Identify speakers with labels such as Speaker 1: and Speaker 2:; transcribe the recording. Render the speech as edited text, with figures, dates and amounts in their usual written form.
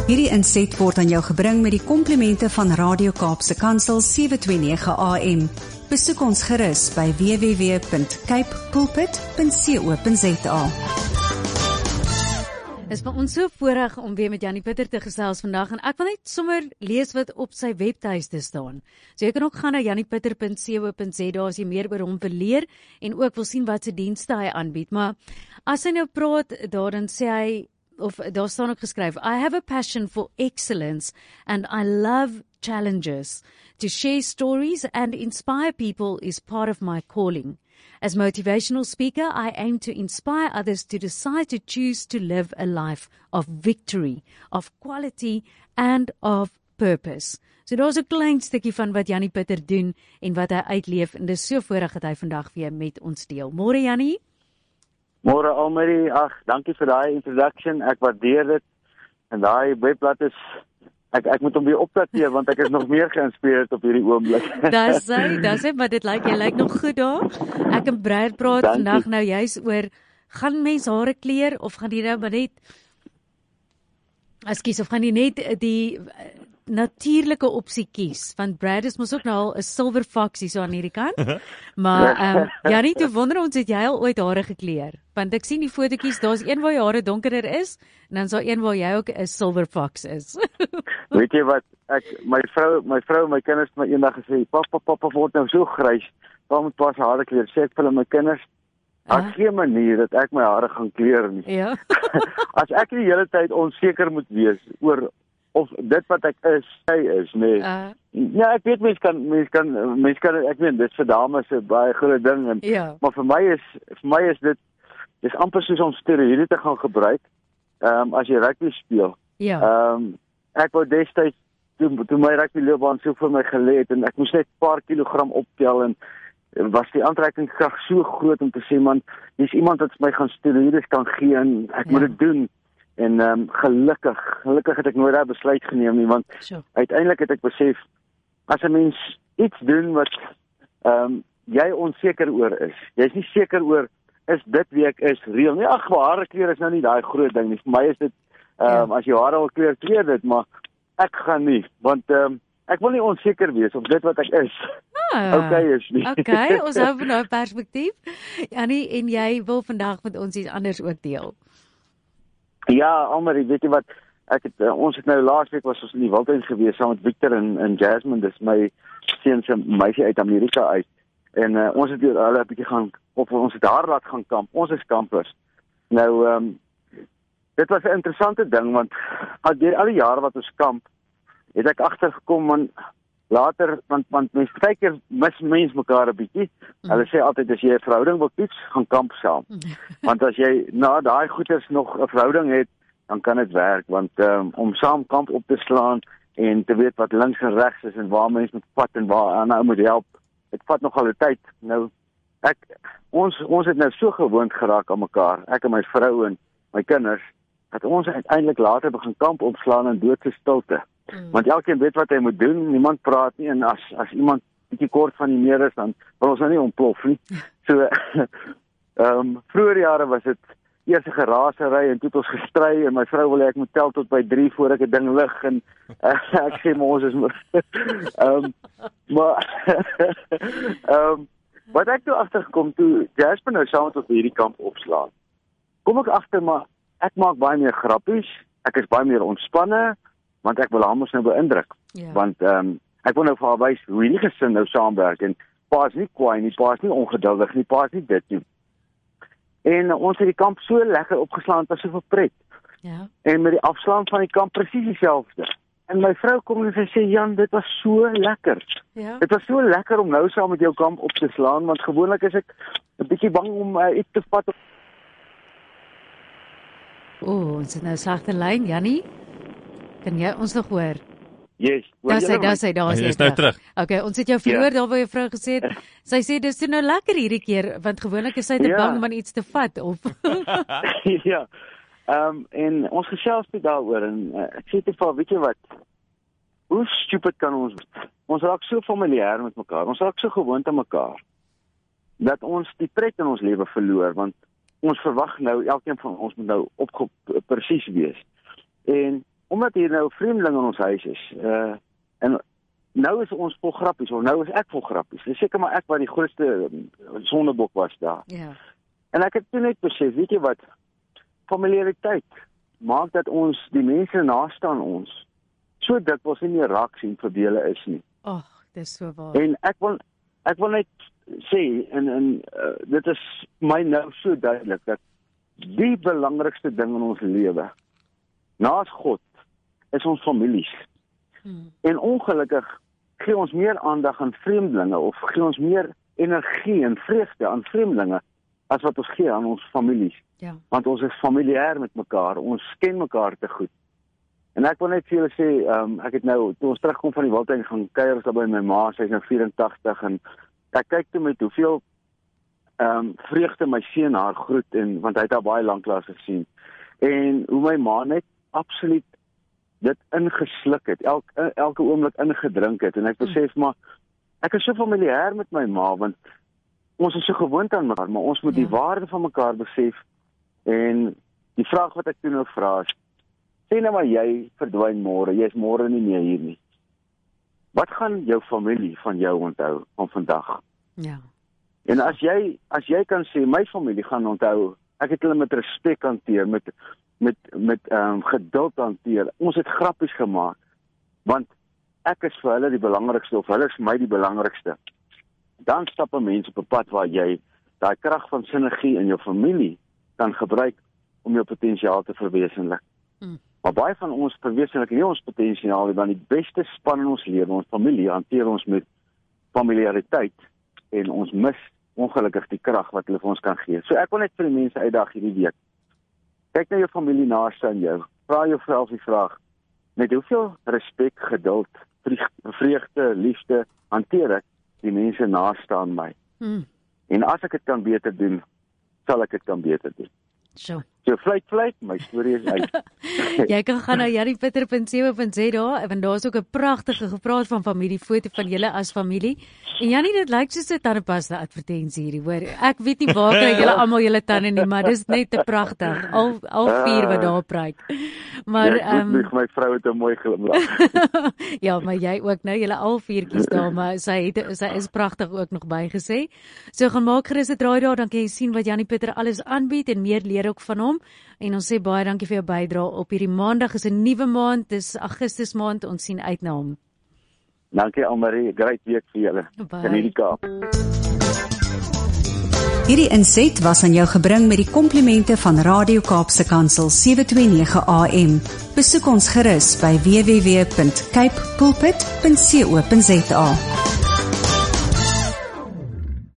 Speaker 1: Hierdie inset word aan jou gebring met die komplimente van Radio Kaapse Kansel 729 AM. Besoek ons gerus by www.capepulpit.co.za.
Speaker 2: Is vir ons so voorreg om weer met Janie Pieter te gesels vandag en ek wil net sommer lees wat op sy webtuiste staan. So jy kan ook gaan na janiepieter.co.za as jy meer oor hom wil leer en ook wil sien wat se dienste hy aanbied. Maar as hy nou praat, dan sê hy, of daar staan ook geskryf, I have a passion for excellence and I love challenges. To share stories and inspire people is part of my calling. As motivational speaker, I aim to inspire others to decide to choose to live a life of victory, of quality and of purpose. So daar's 'n klein stukkie van wat Janie Pieter doen en wat hy uitleef en dis so voorreg dat hy vandag weer met ons deel. Môre Janie.
Speaker 3: Môre Almarie, dankie vir daai introduction, ek waardeer dit, en daai webblad is, ek moet hom weer opdateer, want ek is nog meer geïnspireerd op hierdie oomblik.
Speaker 2: Dis hy, maar dit jy lyk nog goed daar. Ek en Brad praat vandag nou juis oor, gaan mens hare kleur, of gaan die nou maar net, of gaan die net die natuurlike opsie kies, want Brad is mos ook nou al 'n silver fox hier so aan hierdie kant, maar Janie, toe wonder ons, het jy al ooit hare gekleur? Want ek sien die fotootjies, daar's een waar jou hare donkerder is, en dan is daar een waar jy ook 'n silver fox is.
Speaker 3: Weet jy wat, my vrou en my kinders het my eendag gesê, papa word nou so grys, pa moet pas hare kleur, sê ek vir hulle, my kinders, daar's geen manier dat ek my hare gaan kleur nie. Ja. As ek die hele tyd onseker moet wees oor of dit wat ek is, hy is, nee. Ja, ek weet, mens kan, ek weet, dit vir dames 'n baie groot ding, en, maar vir my is dit, dis amper soos om steroïde te gaan gebruik, as jy rugby speel. Ja. Ek wou destyds, toe my rugby loopbaan so vir my gelê het, en ek moes net 'n paar kilogram optel, en was die aantrekkingskrag so groot om te sê, man, dis iemand wat my gaan steroïdes kan gee, en ek moet dit doen. En gelukkig het ek nooit daai besluit geneem nie, want uiteindelik het ek besef, as 'n mens iets doen wat jy onseker oor is, jy's nie seker oor, is dit wie ek is, reël nie, hare kleur is nou nie daai groot ding nie, vir my is dit, as jy hare al kleur dit, maar ek gaan nie, want ek wil nie onseker wees of dit wat ek is, okay is nie.
Speaker 2: Okay, ons hou van nou perspektief, Janie, en jy wil vandag met ons iets anders ook deel.
Speaker 3: Ja, Almarie, weet jy wat, ons het nou laasweek was ons in die Wildtuin gewees, saam met Victor en Jasmine, dis my seun se meisie uit Amerika uit, en ons het hulle 'n bietjie gaan, of ons het haar laat gaan kamp, ons is kampers. Nou, dit was 'n interessante ding, want deur al die jare wat ons kamp, het ek agtergekom, man, later, want mens baie keer mis mens mekaar 'n bietjie. Hulle sê altyd, as jy 'n verhouding wil kies, gaan kamp saam. Want as jy na daai goeters nog 'n verhouding het, dan kan dit werk, want om saam kamp op te slaan en te weet wat links en regs is en waar mense moet vat en waar ander moet help, dit vat nogal 'n tyd. Nou, ons het nou so gewoond geraak aan mekaar, ek en my vrou en my kinders, dat ons uiteindelik later begin kamp opslaan in doodse stilte. Want elkeen weet wat hy moet doen, niemand praat nie, en as iemand bietjie kort van die meer is, dan wil ons nou nie ontplof nie. So, vroeger jare was dit eers 'n gerasery, en toe het ons gestry, en my vrou wil hê ek moet tel tot by 3 voor ek 'n ding lig, en ek sê, maar ons is wat ek toe agtergekom, toe Jasper nou saam met ons hierdie kamp opslaan, kom ek agter, maar ek maak baie meer grappies, ek is baie meer ontspanne, want ek wil haar mos nou beïndruk, want ek wil nou vir haar wys hoe hierdie gesin nou saamwerk, en pa is nie kwaai nie, pa is nie ongeduldig nie, pa is nie dit nie. En ons het die kamp so lekker opgeslaan, het was so verpret. Ja. En met die afslaan van die kamp presies dieselfde. En my vrou kom en sy sê, Jan, dit was so lekker. Ja. Dit was so lekker om nou saam met jou kamp op te slaan, want gewoonlik is ek 'n bietjie bang om iets te vat.
Speaker 2: Ons het nou sagte lyn, Jannie. Kan jy ons nog hoor?
Speaker 3: Yes.
Speaker 2: Daar is
Speaker 4: nou terug.
Speaker 2: Okay, ons het jou verhoor, daar waar jou vrou gesê het, sy sê, dis nou lekker hierdie keer, want gewoonlik is sy te bang om iets te vat, of?
Speaker 3: Ja, en ons gesels dit daaroor, en ek sê te vir, weet jy wat, hoe stupid kan ons, ons raak so familier met mekaar, ons raak so gewoond aan mekaar, dat ons die pret in ons lewe verloor, want ons verwag nou, elkeen van ons moet nou presies wees, en omdat hier nou vreemdelinge in ons huis is, en nou is ons vol grappies, of nou is ek vol grappies. Dis seker maar ek wat die grootste sondebok was daar.
Speaker 2: Ja.
Speaker 3: En ek het toe net besef, weet jy wat, familiariteit maak dat ons, die mense naaste aan ons, so dikwels nie meer raak sien vir wie hulle is nie.
Speaker 2: Dis so waar.
Speaker 3: En ek wil net sê, en dit is my nou so duidelik, dat die belangrikste ding in ons lewe, naas God, is ons families. En ongelukkig gee ons meer aandag aan vreemdelinge, of gee ons meer energie en vreugde aan vreemdelinge, as wat ons gee aan ons families.
Speaker 2: Ja.
Speaker 3: Want ons is familiêr met mekaar, ons ken mekaar te goed. En ek wil net vir julle sê, ek het nou, toe ons terugkom van die Wildtuin gaan kuier daar by my ma, sy is nou 84, en ek kyk toe met hoeveel vreugde my seun haar groet, want hy het haar baie lanklaas gesien. En hoe my ma net absoluut dit ingesluk het, elke oomblik ingedrink het, en ek besef maar, ek is so familiêr met my ma, want ons is so gewoond aan mekaar, maar ons moet die waarde van mekaar besef, en die vraag wat ek toe nou vra is, sê nou maar jy verdwyn môre, jy is môre nie meer hier nie. Wat gaan jou familie van jou onthou van vandag?
Speaker 2: Ja.
Speaker 3: En as jy kan sê, my familie gaan onthou, ek het hulle met respek hanteer, met geduld hanteer, ons het grappies gemaak, want ek is vir hulle die belangrikste, of hulle is vir my die belangrikste. Dan stap 'n mens op 'n pad waar jy daai krag van sinergie in jou familie kan gebruik om jou potensiaal te verwesenlik. Maar baie van ons verwesenlik nie ons potensiaal, want die beste span in ons lewe, ons familie, hanteer ons met familiariteit, en ons mis ongelukkig die krag wat hulle vir ons kan gee. So ek wil net vir die mense uitdaag hierdie week. Kyk na jou familie naaste aan jou. Vra jouself die vraag, met hoeveel respek, geduld, vreugde, liefde hanteer ek die mense naaste aan my. En as ek dit kan beter doen, sal ek dit kan beter doen.
Speaker 2: So
Speaker 3: vluit, my storie is uit.
Speaker 2: Jy kan gaan na janniepitter.co.za, want daar is ook 'n pragtige gepraat van familiefoto van julle as familie. En Jannie, dit lyk soos 'n tandepasta advertensie hierdie, hoor. Ek weet nie waar kry julle almal julle tande nie, maar dis net te pragtig. Al 4 wat daar pryk. Maar
Speaker 3: my vrou het 'n mooi glimlag.
Speaker 2: Ja, maar jy ook nou, julle al 4tjies daar, maar sy is pragtig ook nog bygesê. So gaan maak gerus 'n draai daar, dan kan jy sien wat Jannie Pitter alles aanbied en meer leer ook van hom. En ons sê baie dankie vir jou bydrae op hierdie maandag. Is 'n nuwe maand, dis Augustus maand, ons sien uit na hom.
Speaker 3: Dankie Almarie, great week vir julle. In hierdie Kaap.
Speaker 1: Hierdie inset was aan jou gebring met die komplimente van Radio Kaapse Kansel 729 AM. Besoek ons gerus by www.cape pulpit.co.za.